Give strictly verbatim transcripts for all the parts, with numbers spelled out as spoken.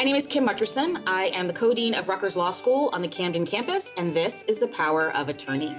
My name is Kim Mutcherson. I am the co-dean of Rutgers Law School on the Camden campus, and this is The Power of Attorney.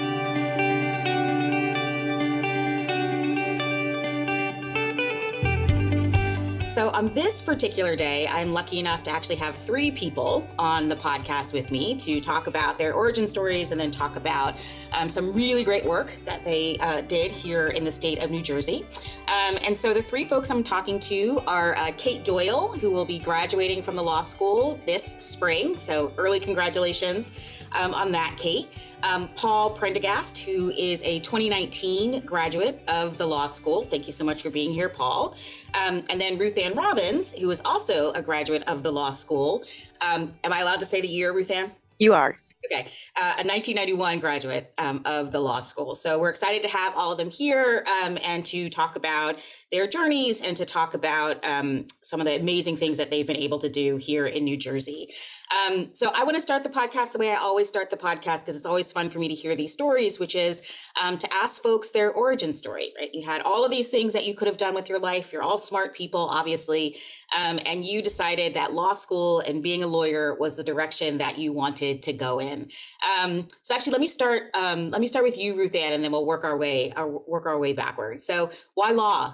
So on this particular day, I'm lucky enough to actually have three people on the podcast with me to talk about their origin stories and then talk about um, some really great work that they uh, did here in the state of New Jersey. Um, and so the three folks I'm talking to are uh, Kate Doyle, who will be graduating from the law school this spring. So early congratulations um, on that, Kate. Um, Paul Prendergast, who is a twenty nineteen graduate of the law school. Thank you so much for being here, Paul. Um, and then Ruth Ann Robbins, who is also a graduate of the law school. Um, am I allowed to say the year, Ruth Ann? You are. Okay, uh, a nineteen ninety-one graduate um, of the law school. So we're excited to have all of them here um, and to talk about their journeys and to talk about um, some of the amazing things that they've been able to do here in New Jersey. Um, so I want to start the podcast the way I always start the podcast, because it's always fun for me to hear these stories, which is um, to ask folks their origin story, right? You had all of these things that you could have done with your life. You're all smart people, obviously. Um, and you decided that law school and being a lawyer was the direction that you wanted to go in. Um, so actually, let me start. Um, let me start with you, Ruth Ann, and then we'll work our way, uh, work our way backwards. So why law?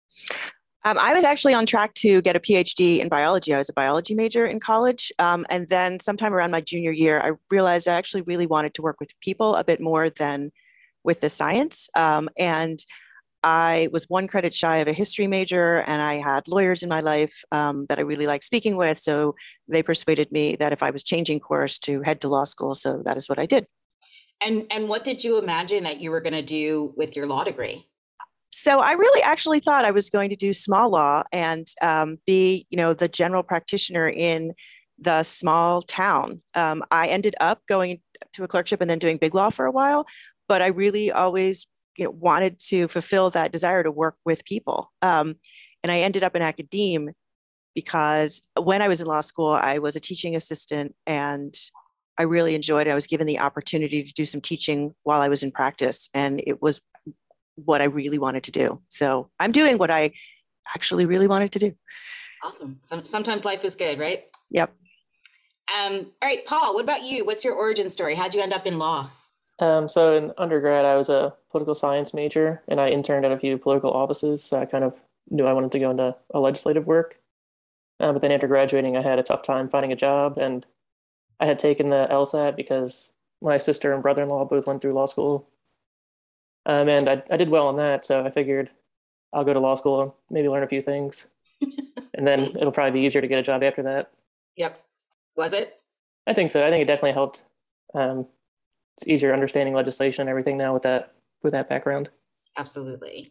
Um, I was actually on track to get a P H D in biology. I was a biology major in college. Um, and then sometime around my junior year, I realized I actually really wanted to work with people a bit more than with the science. Um, and I was one credit shy of a history major, and I had lawyers in my life um, that I really liked speaking with. So they persuaded me that if I was changing course, to head to law school. So that is what I did. And, and what did you imagine that you were going to do with your law degree? So I really actually thought I was going to do small law and um, be, you know, the general practitioner in the small town. Um, I ended up going to a clerkship and then doing big law for a while, but I really always, you know, wanted to fulfill that desire to work with people. Um, and I ended up in academe because when I was in law school, I was a teaching assistant and I really enjoyed it. I was given the opportunity to do some teaching while I was in practice, and it was what I really wanted to do. So I'm doing what I actually really wanted to do. Awesome. Some, sometimes life is good, right? Yep. Um, all right, Paul, what about you? What's your origin story? How'd you end up in law? Um, so in undergrad, I was a political science major, and I interned at a few political offices. So I kind of knew I wanted to go into a legislative work. Uh, but then after graduating, I had a tough time finding a job, and I had taken the LSAT because my sister and brother-in-law both went through law school. Um, and I, I did well on that, so I figured I'll go to law school and maybe learn a few things. And then it'll probably be easier to get a job after that. Yep. Was it? I think so. I think it definitely helped. Um, it's easier understanding legislation and everything now with that with that background. Absolutely.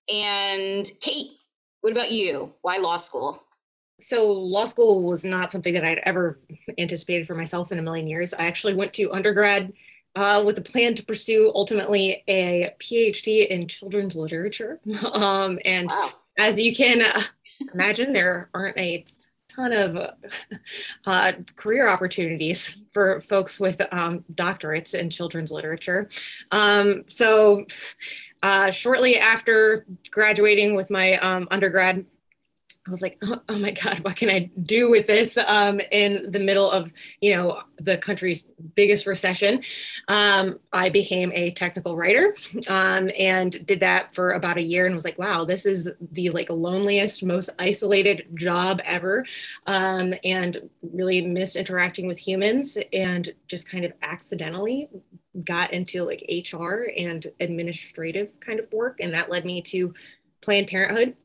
And Kate, what about you? Why law school? So law school was not something that I'd ever anticipated for myself in a million years. I actually went to undergrad Uh, with a plan to pursue ultimately a P H D in children's literature. Um, and wow. As you can uh, imagine, there aren't a ton of uh, career opportunities for folks with um, doctorates in children's literature. Um, so uh, shortly after graduating with my um, undergrad, I was like, oh, oh my God, what can I do with this um, in the middle of, you know, the country's biggest recession? Um, I became a technical writer um, and did that for about a year and was like, wow, this is the like loneliest, most isolated job ever. Um, and really missed interacting with humans and just kind of accidentally got into like H R and administrative kind of work. And that led me to Planned Parenthood.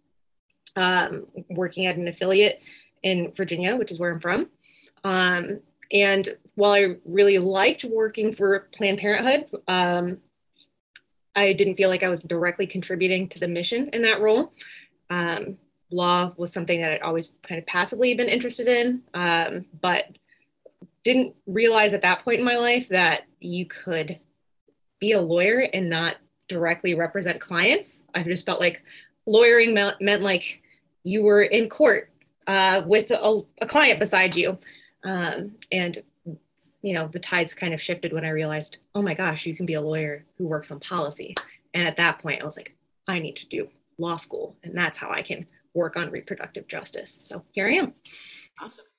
Um, working at an affiliate in Virginia, which is where I'm from. Um, and while I really liked working for Planned Parenthood, um, I didn't feel like I was directly contributing to the mission in that role. Um, law was something that I'd always kind of passively been interested in, um, but didn't realize at that point in my life that you could be a lawyer and not directly represent clients. I just felt like lawyering meant, meant like you were in court uh, with a, a client beside you. Um, and, you know, the tides kind of shifted when I realized, oh my gosh, you can be a lawyer who works on policy. And at that point, I was like, I need to do law school. And that's how I can work on reproductive justice. So here I am. Awesome.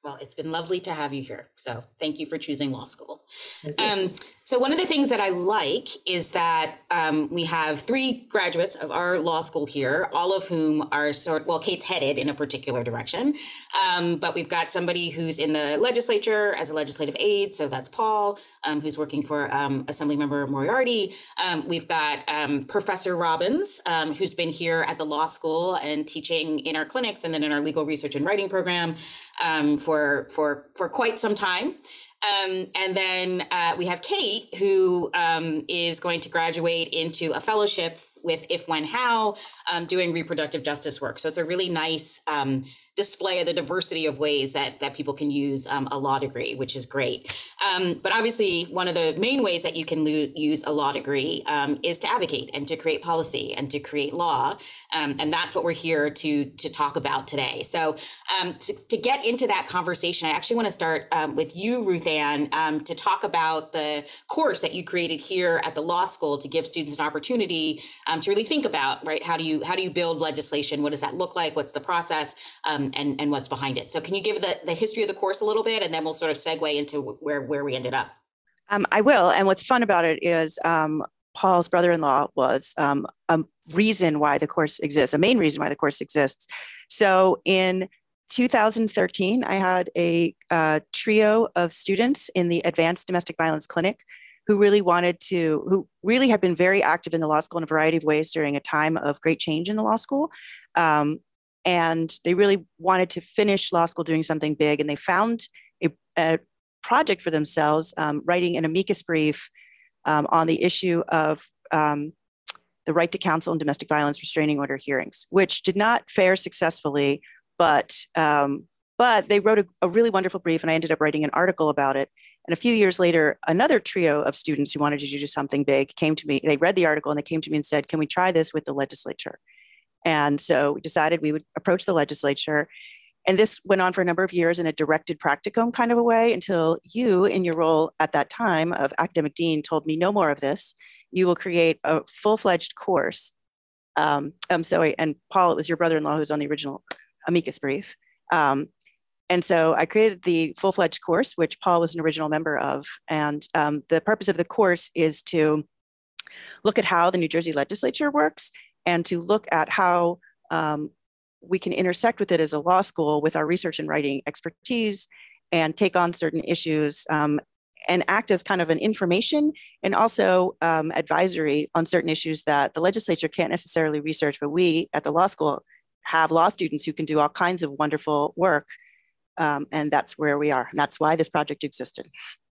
Well, it's been lovely to have you here. So thank you for choosing law school. Um, so one of the things that I like is that um, we have three graduates of our law school here, all of whom are sort, well, Kate's headed in a particular direction, um, but we've got somebody who's in the legislature as a legislative aide. So that's Paul, um, who's working for um, Assemblymember Moriarty. Um, we've got um, Professor Robbins, um, who's been here at the law school and teaching in our clinics and then in our legal research and writing program um, for, for, for quite some time. Um, and then uh, we have Kate, who um, is going to graduate into a fellowship with If, When, How, um, doing reproductive justice work. So it's a really nice um, display of the diversity of ways that that people can use um, a law degree, which is great. Um, but obviously, one of the main ways that you can lo- use a law degree um, is to advocate and to create policy and to create law. Um, and that's what we're here to, to talk about today. So um, to, to get into that conversation, I actually want to start um, with you, Ruth Ann, um, to talk about the course that you created here at the law school to give students an opportunity um, to really think about, right, how do you how do you build legislation? What does that look like? What's the process? Um, and, and what's behind it. So can you give the, the history of the course a little bit, and then we'll sort of segue into where, where we ended up? Um, I will. And what's fun about it is um, Paul's brother-in-law was um, a reason why the course exists, a main reason why the course exists. So in two thousand thirteen, I had a uh, trio of students in the Advanced Domestic Violence Clinic who really wanted to, who really had been very active in the law school in a variety of ways during a time of great change in the law school. Um, And they really wanted to finish law school doing something big. And they found a, a project for themselves, um, writing an amicus brief um, on the issue of um, the right to counsel in domestic violence restraining order hearings, which did not fare successfully, but um, but they wrote a, a really wonderful brief, and I ended up writing an article about it. And a few years later, another trio of students who wanted to do something big came to me. They read the article and they came to me and said, can we try this with the legislature? And so we decided we would approach the legislature. And this went on for a number of years in a directed practicum kind of a way until you, in your role at that time of academic dean, told me no more of this. You will create a full-fledged course. Um, um, so, I, and Paul, it was your brother-in-law who's on the original amicus brief. Um, and so I created the full-fledged course, which Paul was an original member of. And um, the purpose of the course is to look at how the New Jersey legislature works and to look at how um, we can intersect with it as a law school with our research and writing expertise and take on certain issues um, and act as kind of an information and also um, advisory on certain issues that the legislature can't necessarily research, but we at the law school have law students who can do all kinds of wonderful work. Um, and that's where we are. And that's why this project existed.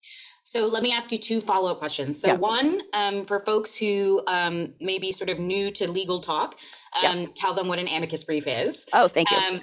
So let me ask you two follow-up questions. So yeah. one, um, for folks who um, may be sort of new to legal talk, um, yeah. tell them what an amicus brief is. Oh, thank you. Um,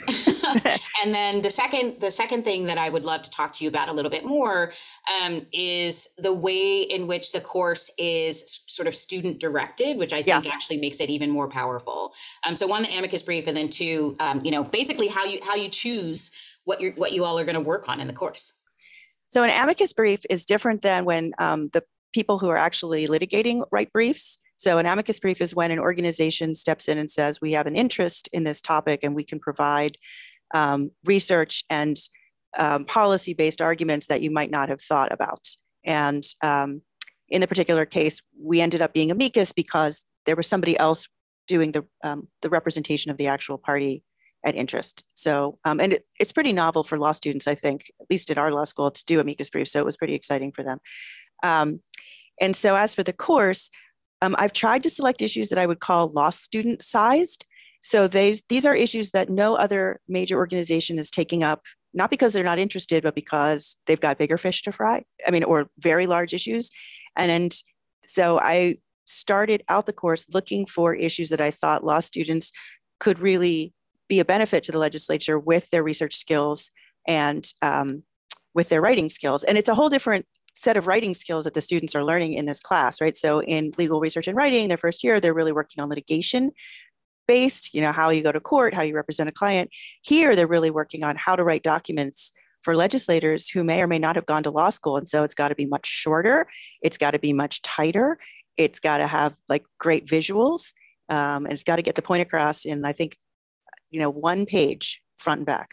and then the second, the second thing that I would love to talk to you about a little bit more um, is the way in which the course is sort of student directed, which I think yeah. actually makes it even more powerful. Um, so one, the amicus brief, and then two, um, you know, basically how you how you choose what you what you all are going to work on in the course. So an amicus brief is different than when um, the people who are actually litigating write briefs. So an amicus brief is when an organization steps in and says, we have an interest in this topic and we can provide um, research and um, policy-based arguments that you might not have thought about. And um, in the particular case, we ended up being amicus because there was somebody else doing the, um, the representation of the actual party at interest. So, um, and it, it's pretty novel for law students, I think, at least at our law school, to do amicus briefs. So it was pretty exciting for them. Um, and so as for the course, um, I've tried to select issues that I would call law student sized. So they, these are issues that no other major organization is taking up, not because they're not interested, but because they've got bigger fish to fry. I mean, or very large issues. And, and so I started out the course looking for issues that I thought law students could really be a benefit to the legislature with their research skills and um, with their writing skills. And it's a whole different set of writing skills that the students are learning in this class, right? So in legal research and writing, their first year, they're really working on litigation based, you know, how you go to court, how you represent a client. Here, they're really working on how to write documents for legislators who may or may not have gone to law school. And so it's got to be much shorter. It's got to be much tighter. It's got to have like great visuals. Um, and it's got to get the point across in, I think, you know, one page front and back.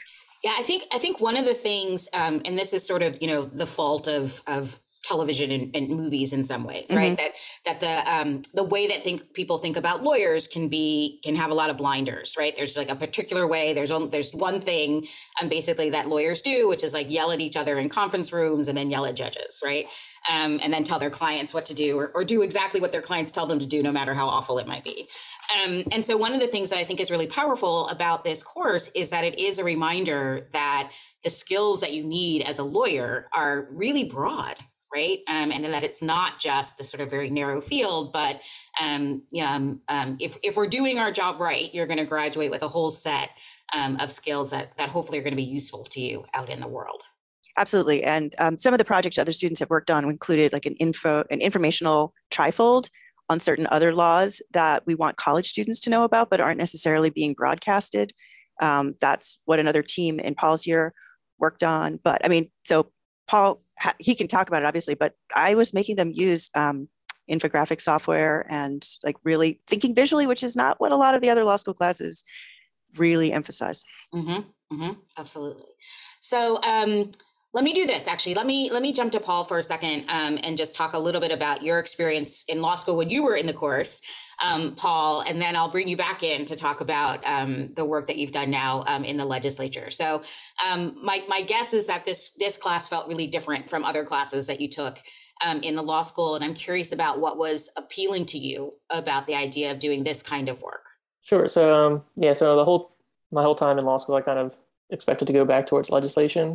Yeah, I think I think one of the things, um, and this is sort of, you know, the fault of of television and, and movies in some ways, right? Mm-hmm. That that the um, the way that think people think about lawyers can be can have a lot of blinders, right? There's like a particular way. There's only there's one thing, um, basically that lawyers do, which is like yell at each other in conference rooms and then yell at judges, right? Um, and then tell their clients what to do, or, or do exactly what their clients tell them to do, no matter how awful it might be. Um, and so one of the things that I think is really powerful about this course is that it is a reminder that the skills that you need as a lawyer are really broad, right? Um, and that it's not just the sort of very narrow field, but um, yeah, um, um, if, if we're doing our job right, you're going to graduate with a whole set um, of skills that, that hopefully are going to be useful to you out in the world. Absolutely. And um, some of the projects other students have worked on included like an info, an informational trifold on certain other laws that we want college students to know about, but aren't necessarily being broadcasted. Um, that's what another team in Paul's year worked on. But I mean, so Paul, he can talk about it obviously, but I was making them use um, infographic software and like really thinking visually, which is not what a lot of the other law school classes really emphasize. Mm-hmm, mm-hmm, absolutely. So um, let me do this. Actually, let me let me jump to Paul for a second um, and just talk a little bit about your experience in law school when you were in the course, um, Paul, and then I'll bring you back in to talk about um, the work that you've done now um, in the legislature. So um, my my guess is that this this class felt really different from other classes that you took um, in the law school, and I'm curious about what was appealing to you about the idea of doing this kind of work. Sure. So um, yeah, so the whole my whole time in law school, I kind of expected to go back towards legislation.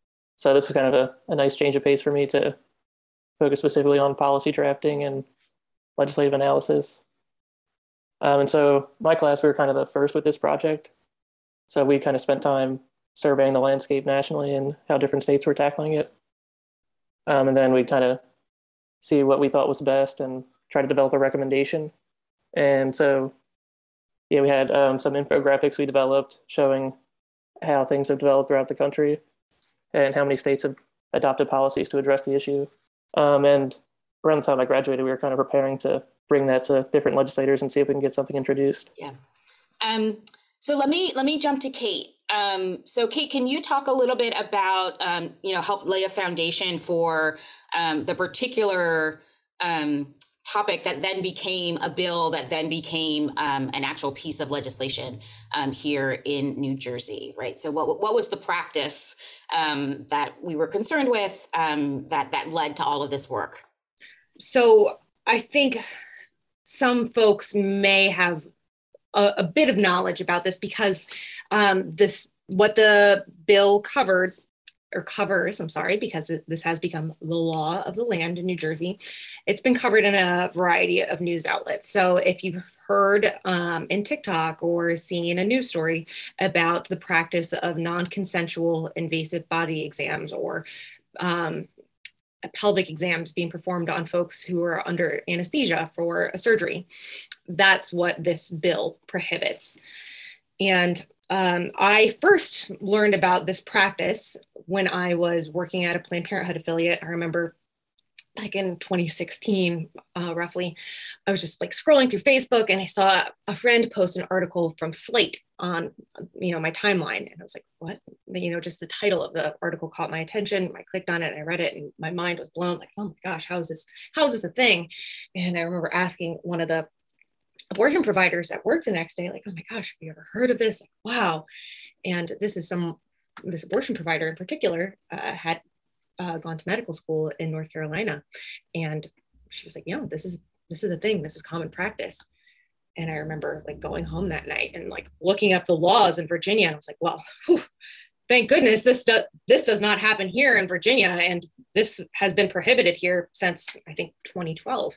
So this was kind of a, a nice change of pace for me to focus specifically on policy drafting and legislative analysis. Um, and so my class, we were kind of the first with this project. So we kind of spent time surveying the landscape nationally and how different states were tackling it. Um, and then we'd kind of see what we thought was best and try to develop a recommendation. And so, yeah, we had um, some infographics we developed showing how things have developed throughout the country and how many states have adopted policies to address the issue. Um, and around the time I graduated, we were kind of preparing to bring that to different legislators and see if we can get something introduced. Yeah. Um, so let me let me jump to Kate. Um, so Kate, can you talk a little bit about, um, you know, help lay a foundation for um, the particular um, topic that then became a bill that then became um, an actual piece of legislation um, here in New Jersey, right? So what what was the practice um, that we were concerned with um, that that led to all of this work? So I think some folks may have a, a bit of knowledge about this because um, this what the bill covered or covers, I'm sorry, because it, this has become the law of the land in New Jersey. It's been covered in a variety of news outlets. So if you've heard um, in TikTok or seen a news story about the practice of non-consensual invasive body exams or um, pelvic exams being performed on folks who are under anesthesia for a surgery, that's what this bill prohibits. And Um, I first learned about this practice when I was working at a Planned Parenthood affiliate. I remember back in twenty sixteen, uh, roughly, I was just like scrolling through Facebook and I saw a friend post an article from Slate on, you know, my timeline. And I was like, what? You know, just the title of the article caught my attention. I clicked on it and I read it and my mind was blown like, oh my gosh, how is this, how is this a thing? And I remember asking one of the abortion providers at work the next day, like, oh my gosh, have you ever heard of this? Like, wow. And this is some, this abortion provider in particular uh, had uh, gone to medical school in North Carolina. And she was like, yeah, this is, this is the thing, this is common practice. And I remember like going home that night and like looking up the laws in Virginia. And I was like, well, whew, thank goodness this, do, this does not happen here in Virginia. And this has been prohibited here since I think twenty twelve.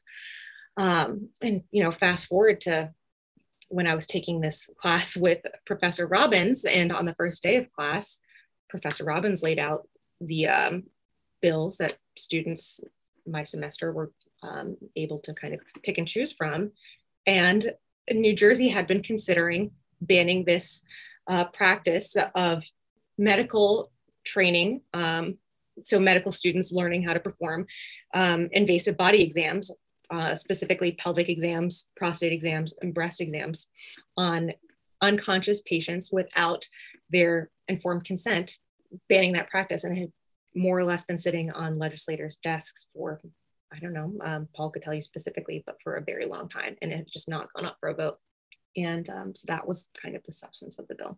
Um, and, you know, fast forward to when I was taking this class with Professor Robbins, and on the first day of class, Professor Robbins laid out the um, bills that students my semester were um, able to kind of pick and choose from. And New Jersey had been considering banning this uh, practice of medical training. Um, so medical students learning how to perform um, invasive body exams, Uh, specifically pelvic exams, prostate exams, and breast exams on unconscious patients without their informed consent, banning that practice, and it had more or less been sitting on legislators' desks for, I don't know, um, Paul could tell you specifically, but for a very long time, and it had just not gone up for a vote. And um, so that was kind of the substance of the bill.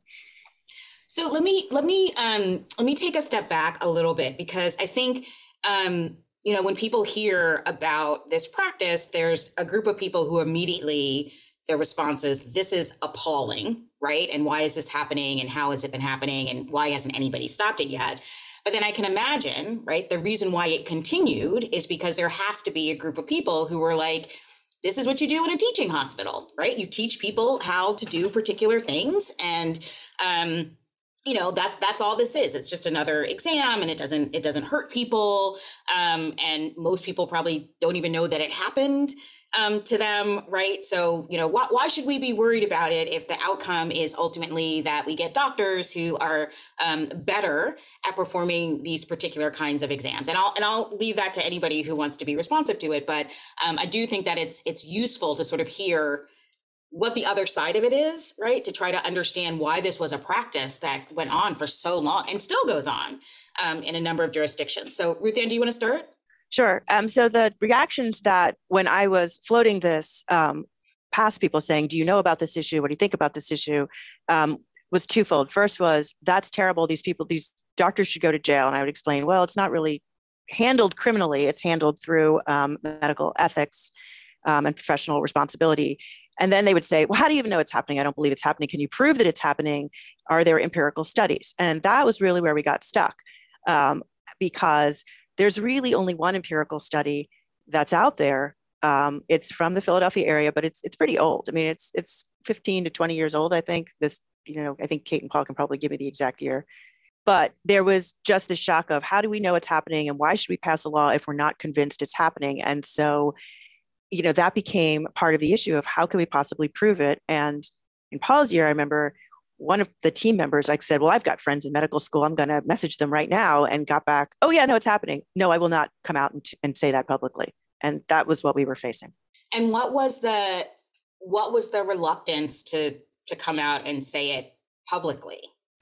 So let me let me um, let me take a step back a little bit, because I think um, you know, when people hear about this practice, there's a group of people who immediately their response is, "This is appalling, right? And why is this happening? And how has it been happening? And why hasn't anybody stopped it yet?" But then I can imagine, right, the reason why it continued is because there has to be a group of people who were like, this is what you do in a teaching hospital, right? You teach people how to do particular things, and um, you know, that that's all this is. It's just another exam, and it doesn't it doesn't hurt people, um, and most people probably don't even know that it happened um, to them, right? So, you know, why, why should we be worried about it if the outcome is ultimately that we get doctors who are um, better at performing these particular kinds of exams? And I'll and I'll leave that to anybody who wants to be responsive to it. But um, I do think that it's it's useful to sort of hear what the other side of it is, right? To try to understand why this was a practice that went on for so long and still goes on um, in a number of jurisdictions. So, Ruth Ann, do you want to start? Sure. Um, so the reactions that when I was floating this um, past people saying, do you know about this issue? What do you think about this issue? Um, was twofold. First was, that's terrible. These people, these doctors should go to jail. And I would explain, well, it's not really handled criminally. It's handled through um, medical ethics um, and professional responsibility. And then they would say, well, how do you even know it's happening? I don't believe it's happening. Can you prove that it's happening? Are there empirical studies? And that was really where we got stuck, um, because there's really only one empirical study that's out there. Um, it's from the Philadelphia area, but it's it's pretty old. I mean, it's it's fifteen to twenty years old, I think. This, you know, I think Kate and Paul can probably give me the exact year. But there was just the shock of, how do we know it's happening, and why should we pass a law if we're not convinced it's happening? And so, you know, that became part of the issue of how can we possibly prove it? And in Paul's year, I remember one of the team members, like, said, well, I've got friends in medical school. I'm going to message them right now, and got back, oh yeah, no, it's happening. No, I will not come out and, t- and say that publicly. And that was what we were facing. And what was the, what was the reluctance to, to come out and say it publicly?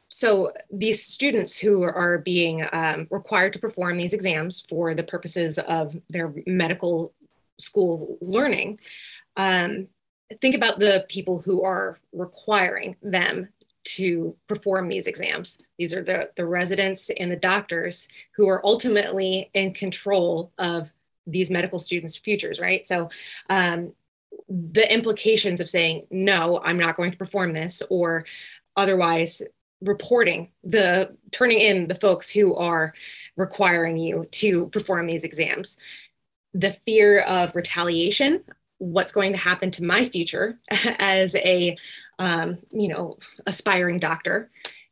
So these students who are being um, required to perform these exams for the purposes of their medical school learning, um, think about the people who are requiring them to perform these exams. These are the, the residents and the doctors who are ultimately in control of these medical students' futures, right? So um, the implications of saying, no, I'm not going to perform this, or otherwise reporting the, turning in the folks who are requiring you to perform these exams, the fear of retaliation, what's going to happen to my future as a, um, you know, aspiring doctor,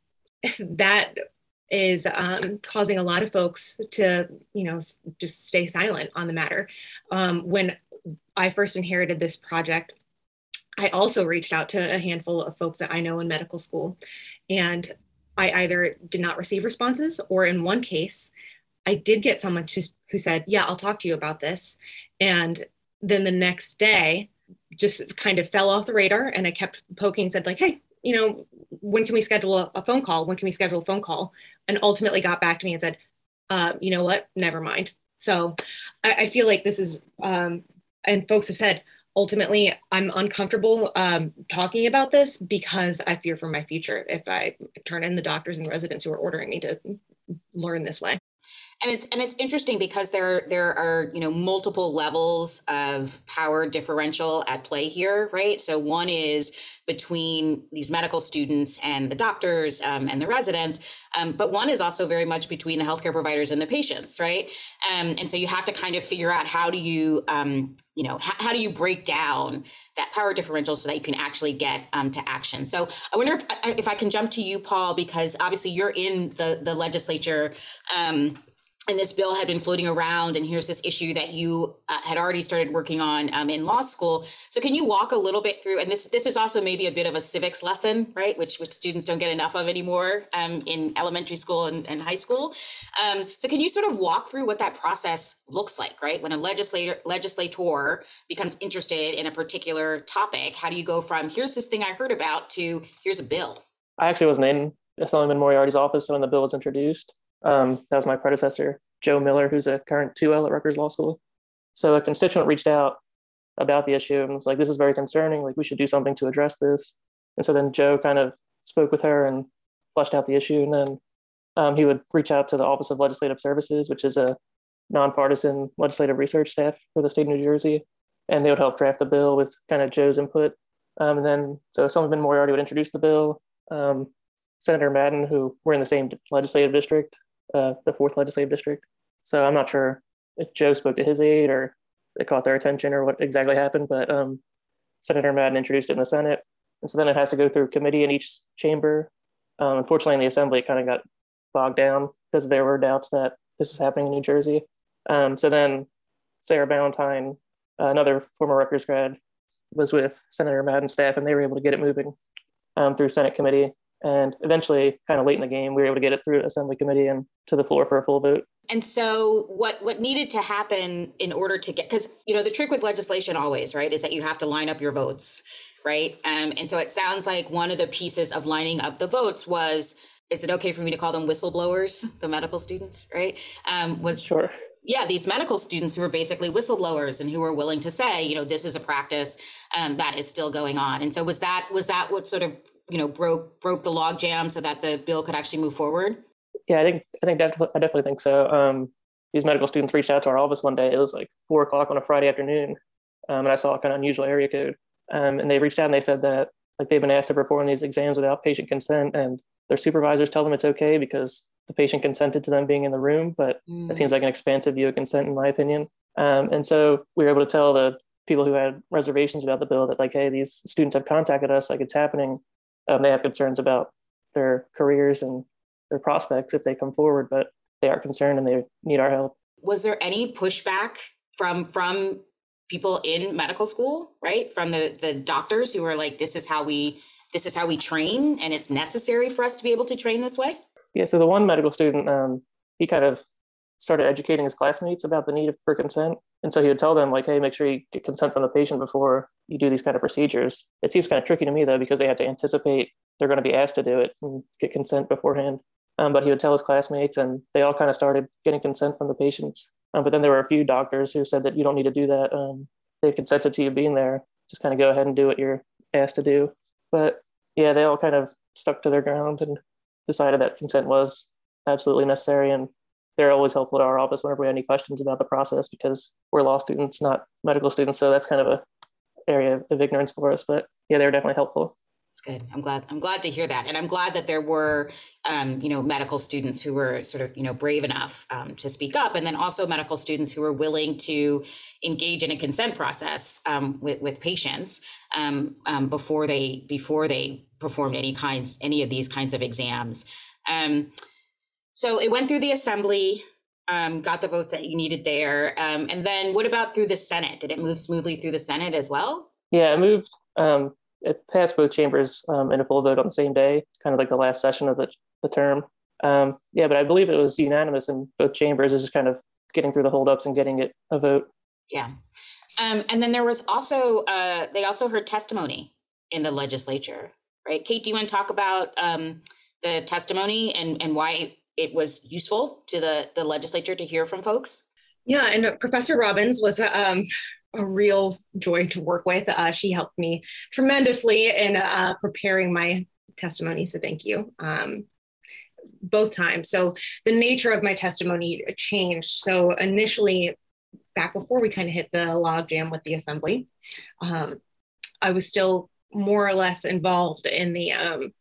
that is um, causing a lot of folks to, you know, just stay silent on the matter. Um, when I first inherited this project, I also reached out to a handful of folks that I know in medical school, and I either did not receive responses, or in one case, I did get someone who, who said, yeah, I'll talk to you about this. And then the next day just kind of fell off the radar, and I kept poking and said, like, hey, you know, when can we schedule a, a phone call? When can we schedule a phone call? And ultimately got back to me and said, uh, you know what, never mind. So I, I feel like this is, um, and folks have said, ultimately, I'm uncomfortable um, talking about this because I fear for my future if I turn in the doctors and residents who are ordering me to learn this way. And it's and it's interesting because there there are, you know, multiple levels of power differential at play here, right? So one is between these medical students and the doctors um, and the residents, um, but one is also very much between the healthcare providers and the patients, right? Um, and so you have to kind of figure out how do you, um, you know, how, how do you break down that power differential so that you can actually get um, to action. So I wonder if if I can jump to you, Paul, because obviously you're in the the legislature. Um, And this bill had been floating around, and here's this issue that you uh, had already started working on um, in law school. So can you walk a little bit through, and this this is also maybe a bit of a civics lesson, right, which which students don't get enough of anymore um, in elementary school and, and high school. Um, so can you sort of walk through what that process looks like, right? When a legislator legislator becomes interested in a particular topic, how do you go from here's this thing I heard about to here's a bill? I actually wasn't in Assemblyman Moriarty's office when the bill was introduced. Um, that was my predecessor, Joe Miller, who's a current two L at Rutgers Law School. So a constituent reached out about the issue and was like, this is very concerning, like we should do something to address this. And so then Joe kind of spoke with her and fleshed out the issue. And then um, he would reach out to the Office of Legislative Services, which is a nonpartisan legislative research staff for the state of New Jersey. And they would help draft the bill with kind of Joe's input. Um, and then, so Assemblyman Moriarty would introduce the bill. Um, Senator Madden, who we're in the same legislative district, uh, the fourth legislative district. So I'm not sure if Joe spoke to his aide or it caught their attention or what exactly happened, but um, Senator Madden introduced it in the Senate. And so then it has to go through committee in each chamber. Um, unfortunately, in the Assembly, it kind of got bogged down because there were doubts that this was happening in New Jersey. Um, so then Sarah Ballantyne, uh, another former Rutgers grad, was with Senator Madden's staff, and they were able to get it moving um, through Senate committee. And eventually, kind of late in the game, we were able to get it through Assembly committee and to the floor for a full vote. And so what what needed to happen in order to get, because, you know, the trick with legislation always, right, is that you have to line up your votes, right? Um, and so it sounds like one of the pieces of lining up the votes was, is it okay for me to call them whistleblowers, the medical students, right? Um, was Sure. Yeah, these medical students who are basically whistleblowers and who are willing to say, you know, this is a practice um, that is still going on. And so was that was that what sort of, you know, broke broke the logjam so that the bill could actually move forward? Yeah, I think I think def- I definitely think so. Um, these medical students reached out to our office one day. It was like four o'clock on a Friday afternoon, um, and I saw a kind of unusual area code. Um, and they reached out and they said that like they've been asked to perform these exams without patient consent, and their supervisors tell them it's okay because the patient consented to them being in the room. But Mm. that seems like an expansive view of consent, in my opinion. Um, and so we were able to tell the people who had reservations about the bill that like, hey, these students have contacted us, like it's happening. Um, they have concerns about their careers and their prospects if they come forward, but they are concerned and they need our help. Was there any pushback from from people in medical school, right? From the the doctors who were like, this is how we this is how we train, and it's necessary for us to be able to train this way? Yeah, so the one medical student, um, he kind of started educating his classmates about the need for consent. And so he would tell them like, hey, make sure you get consent from the patient before you do these kind of procedures. It seems kind of tricky to me though, because they have to anticipate they're going to be asked to do it and get consent beforehand. Um, but he would tell his classmates and they all kind of started getting consent from the patients. Um, but then there were a few doctors who said that you don't need to do that. Um, they've consented to you being there. Just kind of go ahead and do what you're asked to do. But yeah, they all kind of stuck to their ground and decided that consent was absolutely necessary. And they're always helpful to our office whenever we have any questions about the process because we're law students, not medical students. So that's kind of a area of ignorance for us. But yeah, they were definitely helpful. It's good. I'm glad. I'm glad to hear that, and I'm glad that there were, um, you know, medical students who were sort of, you know, brave enough um, to speak up, and then also medical students who were willing to engage in a consent process um, with with patients um, um, before they before they performed any kinds any of these kinds of exams. Um, so it went through the assembly, um, got the votes that you needed there, um, and then what about through the Senate? Did it move smoothly through the Senate as well? Yeah, it moved. Um, It passed both chambers um, in a full vote on the same day, kind of like the last session of the, the term. Um, yeah, but I believe it was unanimous in both chambers. It's just kind of getting through the holdups and getting it a vote. Yeah. Um, and then there was also, uh, they also heard testimony in the legislature, right? Kate, do you want to talk about um, the testimony and, and why it was useful to the, the legislature to hear from folks? Yeah, and Professor Robbins was um, a real joy to work with. Uh, she helped me tremendously in uh, preparing my testimony, so thank you. Um, both times. So the nature of my testimony changed. So initially, back before we kind of hit the logjam with the assembly, um, I was still more or less involved in the um,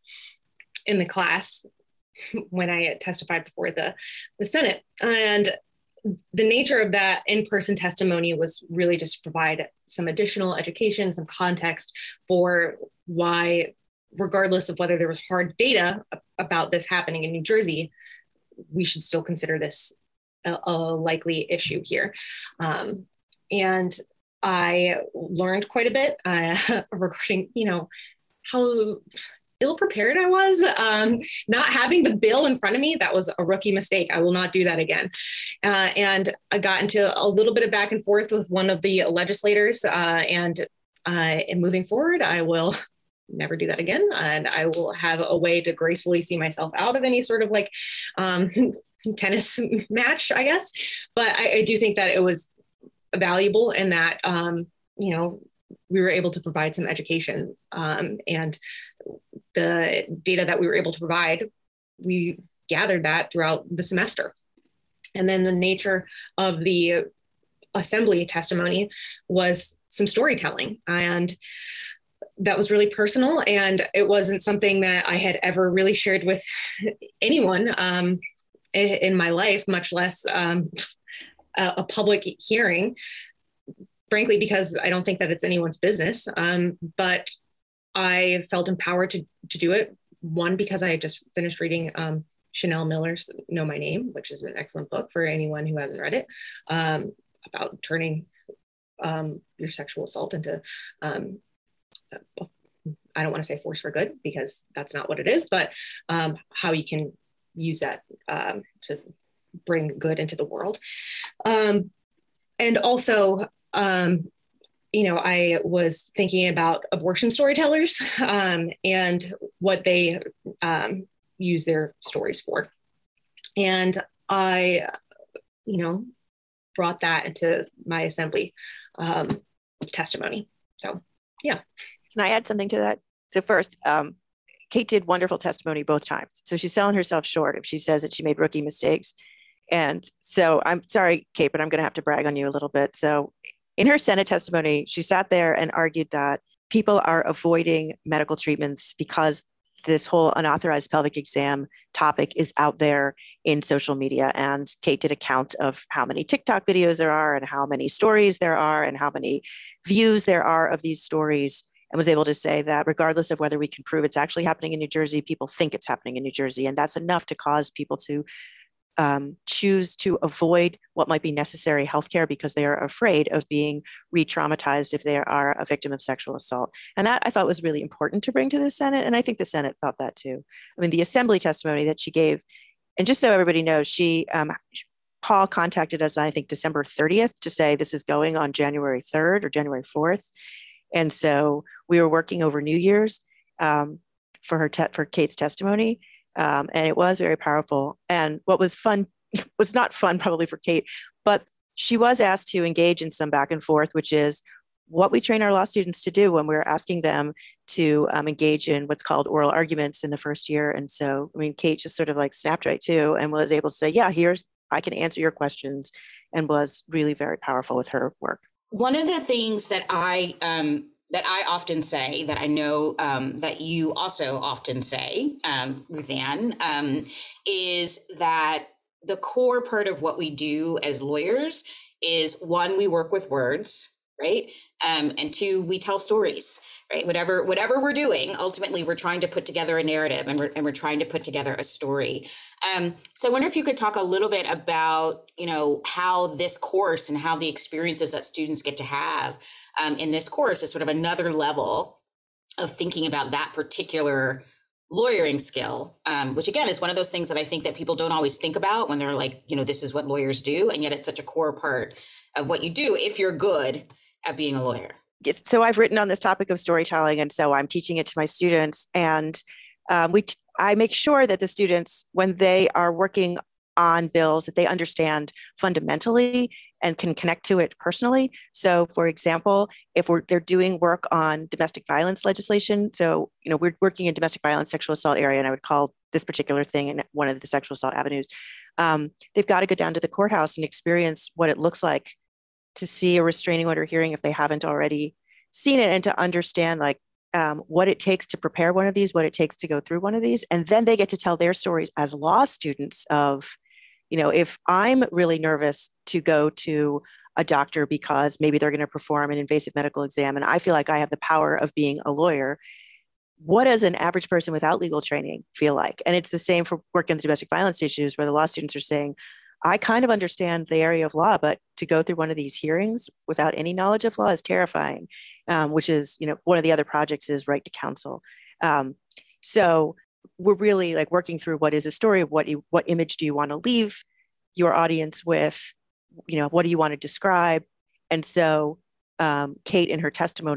in the class when I testified before the, the Senate. And the nature of that in-person testimony was really just to provide some additional education, some context for why, regardless of whether there was hard data about this happening in New Jersey, we should still consider this a, a likely issue here. Um, and I learned quite a bit uh, regarding, you know, how ill-prepared I was. Um, not having the bill in front of me, that was a rookie mistake. I will not do that again. Uh, and I got into a little bit of back and forth with one of the legislators uh, and uh, and moving forward, I will never do that again. And I will have a way to gracefully see myself out of any sort of like um, tennis match, I guess. But I, I do think that it was valuable and that, um, you know, we were able to provide some education, um, and the data that we were able to provide, we gathered that throughout the semester. And then the nature of the assembly testimony was some storytelling, and that was really personal, and it wasn't something that I had ever really shared with anyone um, in, in my life, much less um, a, a public hearing, frankly, because I don't think that it's anyone's business. Um, but I felt empowered to, to do it. One, because I had just finished reading um, Chanel Miller's Know My Name, which is an excellent book for anyone who hasn't read it, um, about turning um, your sexual assault into, um, I don't want to say force for good, because that's not what it is, but um, how you can use that um, to bring good into the world. Um, and also, um, you know, I was thinking about abortion storytellers um, and what they um, use their stories for. And I, you know, brought that into my assembly um, testimony. So, yeah. Can I add something to that? So first, um, Kate did wonderful testimony both times. So she's selling herself short if she says that she made rookie mistakes. And so I'm sorry, Kate, but I'm going to have to brag on you a little bit. So in her Senate testimony, she sat there and argued that people are avoiding medical treatments because this whole unauthorized pelvic exam topic is out there in social media. And Kate did a count of how many TikTok videos there are and how many stories there are and how many views there are of these stories, and was able to say that regardless of whether we can prove it's actually happening in New Jersey, people think it's happening in New Jersey. And that's enough to cause people to um, choose to avoid what might be necessary healthcare because they are afraid of being re-traumatized if they are a victim of sexual assault. And that I thought was really important to bring to the Senate. And I think the Senate thought that too. I mean, the assembly testimony that she gave, and just so everybody knows, she, um, Paul contacted us, I think, December thirtieth to say this is going on January third or January fourth. And so we were working over New Year's um, for her te- for Kate's testimony. Um, and it was very powerful. And what was fun was not fun probably for Kate, but she was asked to engage in some back and forth, which is what we train our law students to do when we're asking them to um, engage in what's called oral arguments in the first year. And so, I mean, Kate just sort of like snapped right to and was able to say, yeah, here's, I can answer your questions, and was really very powerful with her work. One of the things that I um, that I often say, that I know um, that you also often say, um, Ruth Ann, um, is that the core part of what we do as lawyers is, one, we work with words, right? Um, and two, we tell stories, right? Whatever whatever we're doing, ultimately, we're trying to put together a narrative, and we're and we're trying to put together a story. Um, so I wonder if you could talk a little bit about, you know, how this course and how the experiences that students get to have um, in this course is sort of another level of thinking about that particular lawyering skill, um, which again is one of those things that I think that people don't always think about when they're like, you know, this is what lawyers do, and yet it's such a core part of what you do if you're good at being a lawyer. Yes, so I've written on this topic of storytelling, and so I'm teaching it to my students. And um, we, t- I make sure that the students, when they are working on bills, that they understand fundamentally and can connect to it personally. So, for example, if we're they're doing work on domestic violence legislation, so you know we're working in domestic violence, sexual assault area, and I would call this particular thing in one of the sexual assault avenues. Um, they've got to go down to the courthouse and experience what it looks like to see a restraining order hearing if they haven't already seen it, and to understand like um, what it takes to prepare one of these, what it takes to go through one of these. And then they get to tell their stories as law students of, you know, if I'm really nervous to go to a doctor because maybe they're going to perform an invasive medical exam and I feel like I have the power of being a lawyer, what does an average person without legal training feel like? And it's the same for working on the domestic violence issues, where the law students are saying, I kind of understand the area of law, but to go through one of these hearings without any knowledge of law is terrifying, um, which is, you know, one of the other projects is Right to Counsel. Um, so we're really like working through what is a story, what you, what image do you want to leave your audience with, you know, what do you want to describe? And so um, Kate in her testimony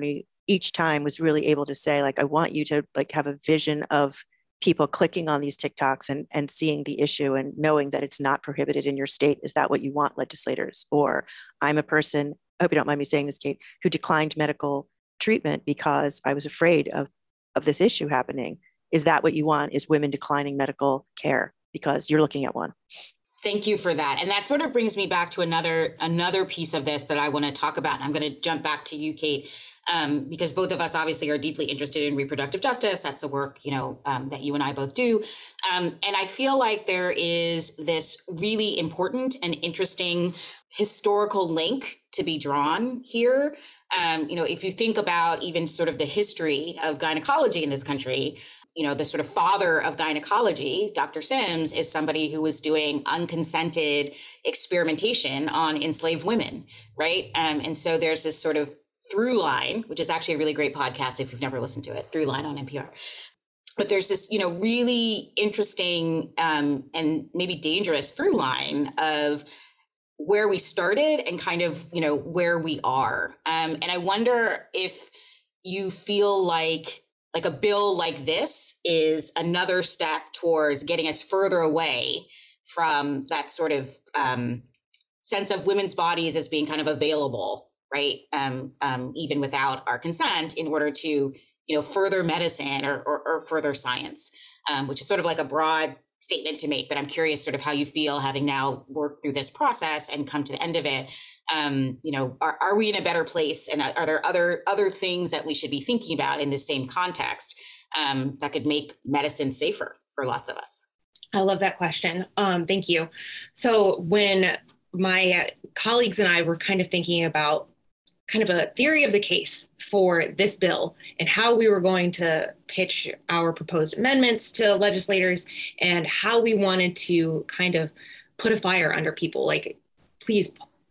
each time was really able to say, like, I want you to like have a vision of people clicking on these TikToks and, and seeing the issue and knowing that it's not prohibited in your state. Is that what you want, legislators? Or I'm a person, I hope you don't mind me saying this, Kate, who declined medical treatment because I was afraid of, of this issue happening. Is that what you want? Is women declining medical care because you're looking at one? Thank you for that. And that sort of brings me back to another another piece of this that I want to talk about. And I'm going to jump back to you, Kate, um, because both of us obviously are deeply interested in reproductive justice. That's the work, you know, um, that you and I both do. Um, and I feel like there is this really important and interesting historical link to be drawn here. Um, you know, if you think about even sort of the history of gynecology in this country, you know, the sort of father of gynecology, Doctor Sims, is somebody who was doing unconsented experimentation on enslaved women, right? Um, and so there's this sort of through line, which is actually a really great podcast if you've never listened to it, Through Line on N P R. But there's this, you know, really interesting um, and maybe dangerous through line of where we started and kind of, you know, where we are. Um, and I wonder if you feel like like a bill like this is another step towards getting us further away from that sort of um, sense of women's bodies as being kind of available, right? Um, um, even without our consent, in order to, you know, further medicine or, or, or further science, um, which is sort of like a broad statement to make. But I'm curious sort of how you feel having now worked through this process and come to the end of it. Um, you know, are, are we in a better place? And are there other other things that we should be thinking about in the same context um, that could make medicine safer for lots of us? I love that question. Um, thank you. So when my colleagues and I were kind of thinking about kind of a theory of the case for this bill and how we were going to pitch our proposed amendments to legislators and how we wanted to kind of put a fire under people, like, please,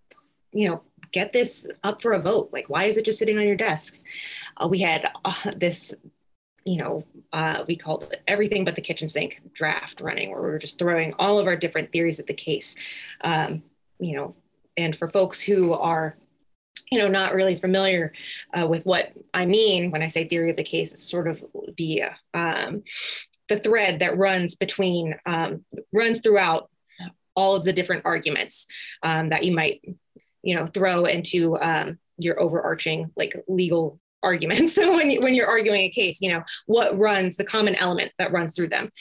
you know, get this up for a vote. Like, why is it just sitting on your desks? Uh, we had uh, this, you know, uh, we called it everything but the kitchen sink draft running, where we were just throwing all of our different theories of the case. Um, you know, and for folks who are, you know, not really familiar uh, with what I mean when I say theory of the case, it's sort of the um, the thread that runs between, um, runs throughout all of the different arguments um, that you might, you know, throw into um, your overarching like legal arguments. So when, you, when you're arguing a case, you know, what runs, the common element that runs through them.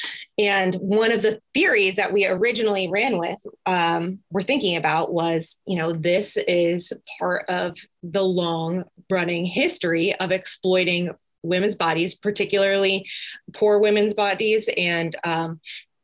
And one of the theories that we originally ran with, um, we're thinking about was, you know, this is part of the long running history of exploiting women's bodies, particularly poor women's bodies and um,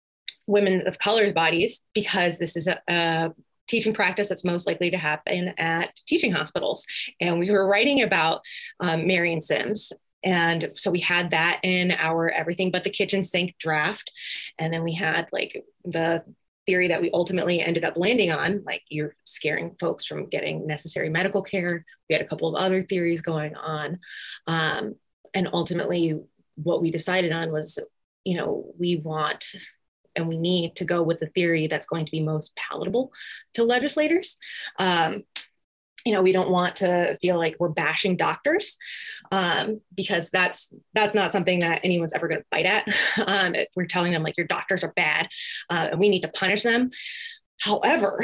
women of color's bodies, because this is a, a teaching practice that's most likely to happen at teaching hospitals. And we were writing about um, Marion Sims. And so we had that in our everything but the kitchen sink draft. And then we had like the theory that we ultimately ended up landing on, like you're scaring folks from getting necessary medical care. We had a couple of other theories going on. Um, and ultimately what we decided on was, you know, we want and we need to go with the theory that's going to be most palatable to legislators. Um, you know, we don't want to feel like we're bashing doctors um, because that's that's not something that anyone's ever going to fight at. Um, if we're telling them like your doctors are bad uh, and we need to punish them. However,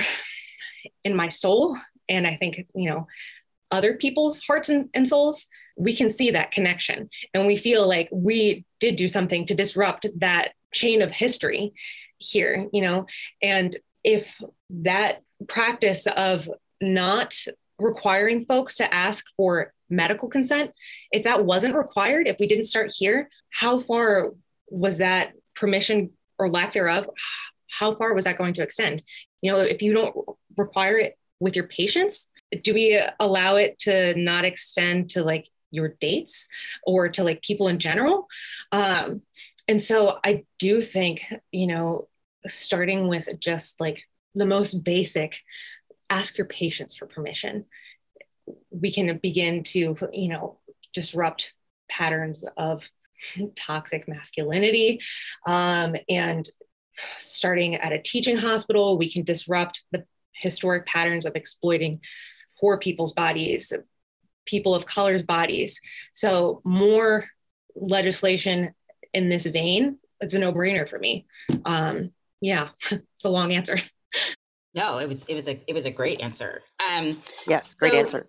in my soul, and I think, you know, other people's hearts and, and souls, we can see that connection. And we feel like we did do something to disrupt that chain of history here, you know, and if that practice of not requiring folks to ask for medical consent, if that wasn't required, if we didn't start here, how far was that permission or lack thereof? How far was that going to extend? You know, if you don't require it with your patients, do we allow it to not extend to like your dates or to like people in general? Um, and so I do think, you know, starting with just like the most basic, ask your patients for permission, we can begin to, you know, disrupt patterns of toxic masculinity. Um, and starting at a teaching hospital, we can disrupt the historic patterns of exploiting poor people's bodies, people of color's bodies. So more legislation in this vein, it's a no-brainer for me. Um, yeah, it's a long answer. No, it was it was a it was a great answer. Um, Yes, great so, answer.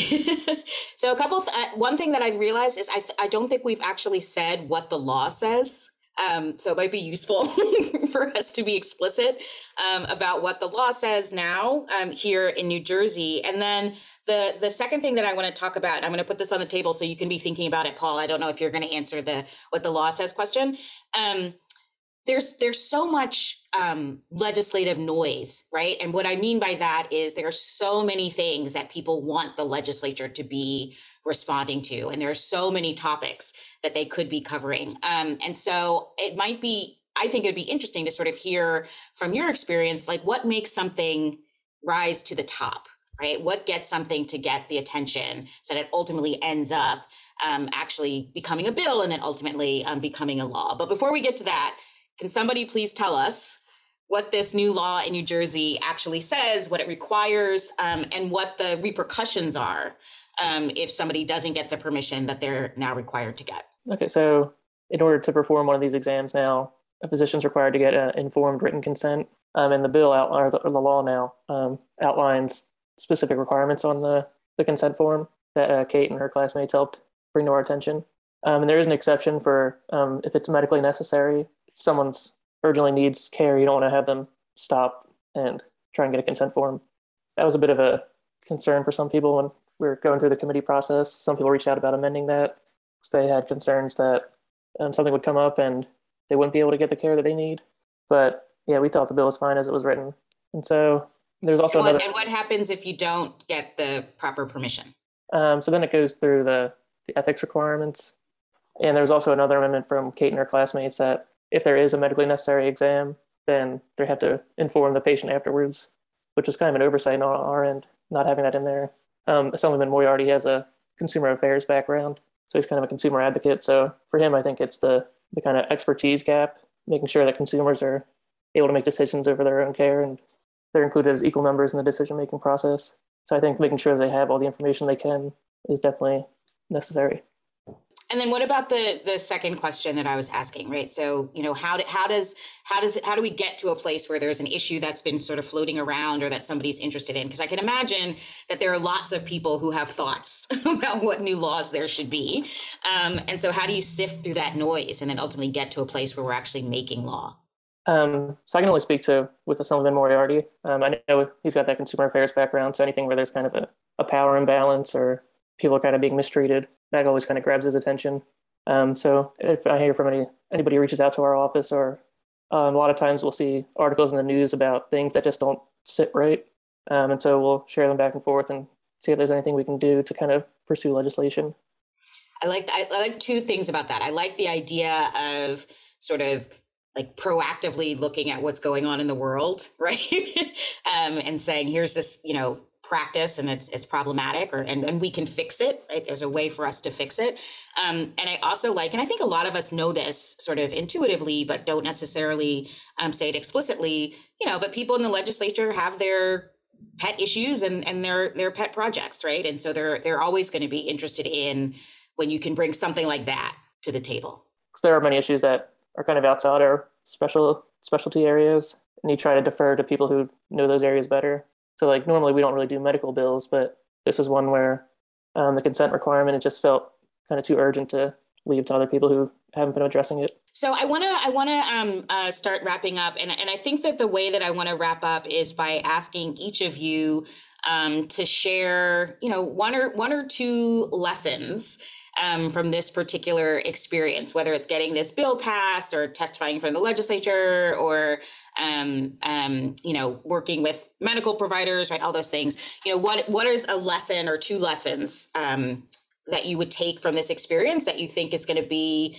so a couple, th- uh, one thing that I realized is I, th- I don't think we've actually said what the law says. Um, so it might be useful for us to be explicit um, about what the law says now um, here in New Jersey. And then the the second thing that I want to talk about, I'm going to put this on the table so you can be thinking about it, Paul. I don't know if you're going to answer the what the law says question. Um, there's there's so much um, legislative noise, right? And what I mean by that is there are so many things that people want the legislature to be responding to, and there are so many topics that they could be covering. Um, and so it might be, I think it'd be interesting to sort of hear from your experience, like what makes something rise to the top, right? What gets something to get the attention so that it ultimately ends up um, actually becoming a bill and then ultimately um, becoming a law. But before we get to that, can somebody please tell us what this new law in New Jersey actually says, what it requires, um, and what the repercussions are um, if somebody doesn't get the permission that they're now required to get? Okay, so in order to perform one of these exams now, a physician's required to get an informed written consent. Um, and the bill out or the, or the law now um, outlines specific requirements on the, the consent form that uh, Kate and her classmates helped bring to our attention. Um, and there is an exception for um, if it's medically necessary. If someone's urgently needs care, you don't want to have them stop and try and get a consent form. That was a bit of a concern for some people when we were going through the committee process. Some people reached out about amending that because they had concerns that um, something would come up and they wouldn't be able to get the care that they need. But yeah, we thought the bill was fine as it was written. And so there's also and what, another. And what happens if you don't get the proper permission? Um, so then it goes through the, the ethics requirements. And there's also another amendment from Kate and her classmates that if there is a medically necessary exam, then they have to inform the patient afterwards, which is kind of an oversight on our end, not having that in there. Um, Assemblyman Moriarty has a consumer affairs background, so he's kind of a consumer advocate. So for him, I think it's the, the kind of expertise gap, making sure that consumers are able to make decisions over their own care and they're included as equal members in the decision-making process. So I think making sure they have all the information they can is definitely necessary. And then what about the the second question that I was asking, right? So, you know, how do, how does how does how do we get to a place where there's an issue that's been sort of floating around or that somebody's interested in? Because I can imagine that there are lots of people who have thoughts about what new laws there should be. Um, and so how do you sift through that noise and then ultimately get to a place where we're actually making law? Um, so I can only speak to with Assemblyman Moriarty. Um, I know he's got that consumer affairs background, so anything where there's kind of a, a power imbalance or people are kind of being mistreated, that always kind of grabs his attention. Um, so if I hear from any anybody who reaches out to our office, or um, a lot of times we'll see articles in the news about things that just don't sit right. Um, and so we'll share them back and forth and see if there's anything we can do to kind of pursue legislation. I like I, I like two things about that. I like the idea of sort of like proactively looking at what's going on in the world, right? um, and saying, here's this, you know, practice and it's it's problematic, or and, and we can fix it, right? There's a way for us to fix it. Um, and I also like, and I think a lot of us know this sort of intuitively, but don't necessarily um, say it explicitly, you know, but people in the legislature have their pet issues and, and their their pet projects, right? And so they're they're always going to be interested in when you can bring something like that to the table. Because there are many issues that are kind of outside our special specialty areas, and you try to defer to people who know those areas better. So like normally we don't really do medical bills, but this is one where um, the consent requirement, it just felt kind of too urgent to leave to other people who haven't been addressing it. So I want to I want to um, uh, start wrapping up, and and I think that the way that I want to wrap up is by asking each of you um, to share, you know, one or one or two lessons Um, from this particular experience, whether it's getting this bill passed or testifying from the legislature or, um, um, you know, working with medical providers, right? All those things. You know, what what is a lesson or two lessons um, that you would take from this experience that you think is going to be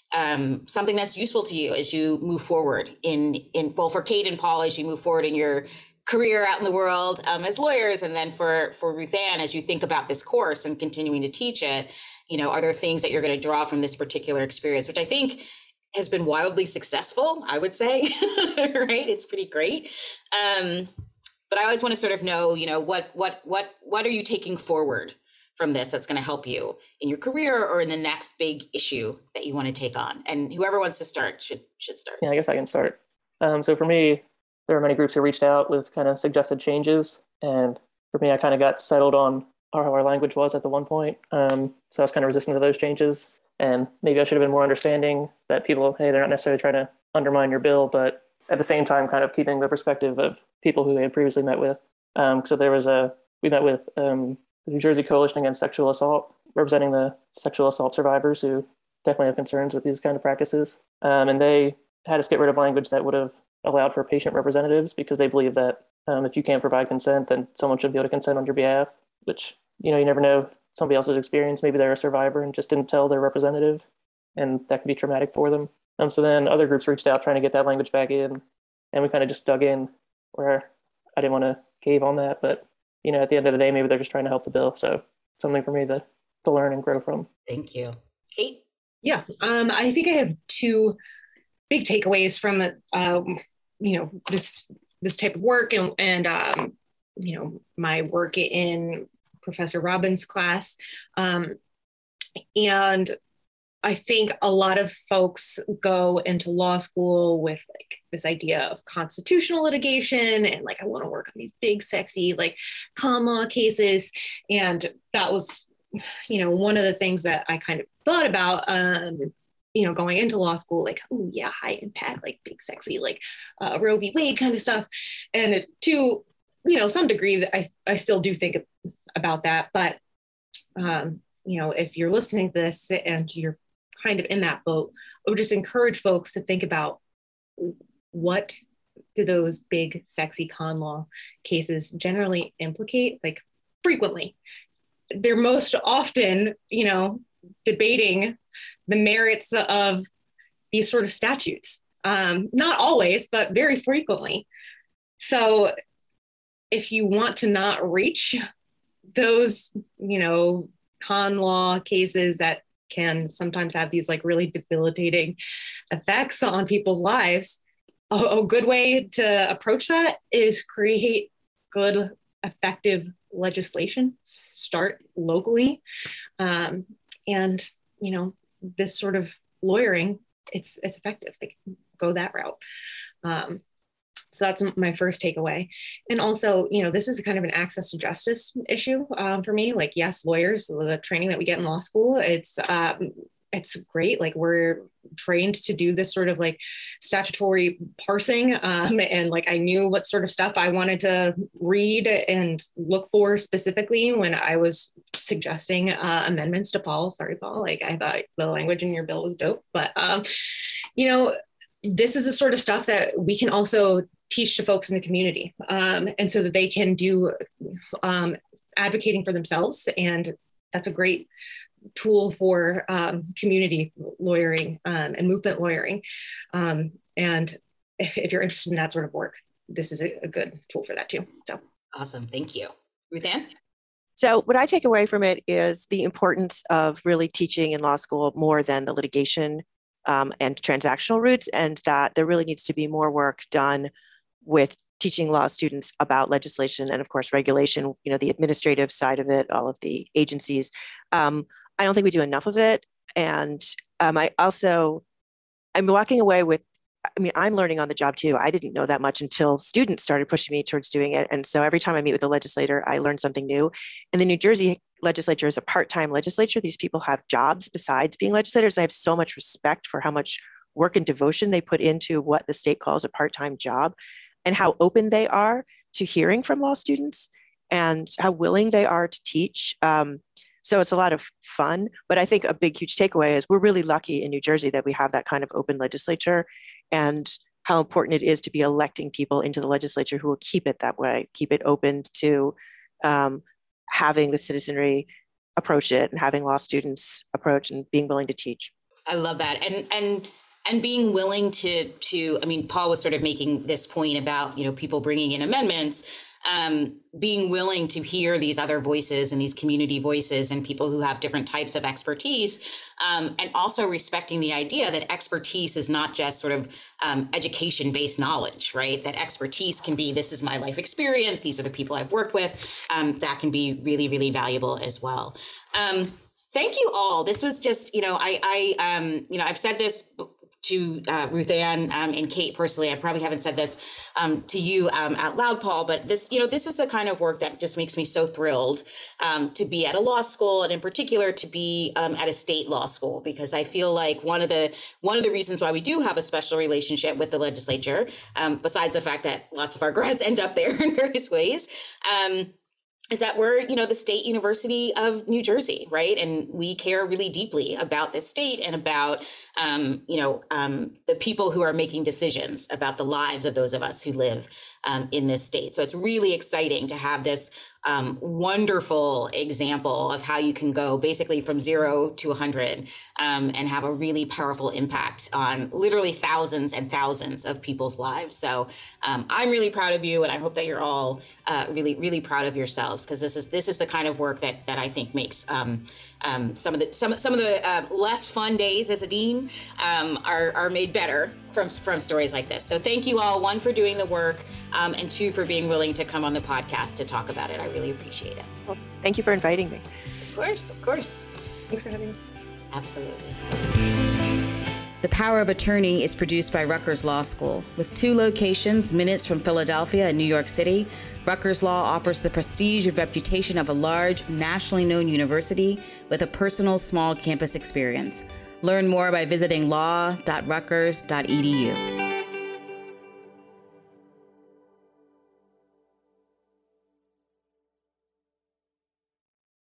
um, something that's useful to you as you move forward in, in, well, for Kate and Paul, as you move forward in your career out in the world um, as lawyers, and then for, for Ruth Ann, as you think about this course and continuing to teach it. You know, are there things that you're going to draw from this particular experience, which I think has been wildly successful, I would say, right? It's pretty great. Um, but I always want to sort of know, you know, what, what, what, what are you taking forward from this that's going to help you in your career or in the next big issue that you want to take on? And whoever wants to start should should start. Yeah, I guess I can start. Um, so for me, there were many groups who reached out with kind of suggested changes. And for me, I kind of got settled on how our language was at the one point. Um, so I was kind of resistant to those changes. And maybe I should have been more understanding that people, hey, they're not necessarily trying to undermine your bill, but at the same time, kind of keeping the perspective of people who they had previously met with. Um, so there was a, we met with um, the New Jersey Coalition Against Sexual Assault, representing the sexual assault survivors who definitely have concerns with these kind of practices. Um, and they had us get rid of language that would have allowed for patient representatives because they believe that um, if you can't provide consent, then someone should be able to consent on your behalf, which, you know, you never know somebody else's experience. Maybe they're a survivor and just didn't tell their representative, and that could be traumatic for them. Um, so then other groups reached out trying to get that language back in, and we kind of just dug in where I didn't want to cave on that. But, you know, at the end of the day, maybe they're just trying to help the bill. So something for me to, to learn and grow from. Thank you. Kate? Yeah, um, I think I have two big takeaways from um, you know, this this type of work and, and um, you know, my work in Professor Robbins' class. Um, and I think a lot of folks go into law school with like this idea of constitutional litigation and like, I want to work on these big, sexy, like common law cases. And that was, you know, one of the things that I kind of thought about, um, you know, going into law school, like, oh yeah, high impact, like big, sexy, like uh, Roe v. Wade kind of stuff. And it, to, you know, some degree that I, I still do think about that. But, um, you know, if you're listening to this and you're kind of in that boat, I would just encourage folks to think about what do those big, sexy con law cases generally implicate, like frequently. They're most often, you know, debating the merits of these sort of statutes. Um, not always, but very frequently. So if you want to not reach those, you know, con law cases that can sometimes have these like really debilitating effects on people's lives, a, a good way to approach that is create good, effective legislation, start locally. Um, and, you know, this sort of lawyering, it's it's effective. Like, go that route. Um, so that's my first takeaway. And also, you know, this is kind of an access to justice issue um, for me. Like, yes, lawyers, the training that we get in law school, it's um, it's great. Like, we're trained to do this sort of like statutory parsing. Um, and like, I knew what sort of stuff I wanted to read and look for specifically when I was suggesting uh, amendments to Paul. Sorry, Paul, like I thought the language in your bill was dope, but um, you know, this is the sort of stuff that we can also teach to folks in the community. Um, and so that they can do um, advocating for themselves. And that's a great tool for um, community lawyering um, and movement lawyering. Um, and if, if you're interested in that sort of work, this is a, a good tool for that too. So awesome. Thank you. Ruth Ann? So what I take away from it is the importance of really teaching in law school more than the litigation um, and transactional routes, and that there really needs to be more work done with teaching law students about legislation and of course regulation, you know, the administrative side of it, all of the agencies. Um, I don't think we do enough of it. And um, I also, I'm walking away with, I mean, I'm learning on the job too. I didn't know that much until students started pushing me towards doing it. And so every time I meet with a legislator, I learn something new. And the New Jersey legislature is a part-time legislature. These people have jobs besides being legislators. I have so much respect for how much work and devotion they put into what the state calls a part-time job, and how open they are to hearing from law students and how willing they are to teach. Um, so it's a lot of fun, but I think a big, huge takeaway is we're really lucky in New Jersey that we have that kind of open legislature, and how important it is to be electing people into the legislature who will keep it that way, keep it open to um, having the citizenry approach it and having law students approach and being willing to teach. I love that. And, and, and being willing to, to, I mean, Paul was sort of making this point about, you know, people bringing in amendments. um, being willing to hear these other voices and these community voices and people who have different types of expertise, um, and also respecting the idea that expertise is not just sort of um, education-based knowledge, right? That expertise can be, this is my life experience, these are the people I've worked with. Um, that can be really, really valuable as well. Um, thank you all. This was just, you know, I, I um, you know, I've said this to uh, Ruth Ann um, and Kate personally. I probably haven't said this um, to you um, out loud, Paul, but this, you know, this is the kind of work that just makes me so thrilled um, to be at a law school, and in particular to be um, at a state law school, because I feel like one of the one of the reasons why we do have a special relationship with the legislature, um, besides the fact that lots of our grads end up there in various ways, um, is that we're, you know, the State University of New Jersey, right? And we care really deeply about this state and about, um, you know, um, the people who are making decisions about the lives of those of us who live um, in this state. So it's really exciting to have this um, wonderful example of how you can go basically from zero to one hundred um, and have a really powerful impact on literally thousands and thousands of people's lives. So um, I'm really proud of you, and I hope that you're all uh, really, really proud of yourselves, because this is this is the kind of work that that I think makes um, um, some of the some some of the uh, less fun days as a dean um, are are made better from from stories like this. So thank you all, one, for doing the work, um, and two, for being willing to come on the podcast to talk about it. I really appreciate it. Well, thank you for inviting me. Of course, of course. Thanks for having us. Absolutely. The Power of Attorney is produced by Rutgers Law School. With two locations, minutes from Philadelphia and New York City, Rutgers Law offers the prestige and reputation of a large, nationally known university with a personal, small campus experience. Learn more by visiting law dot rutgers dot e d u.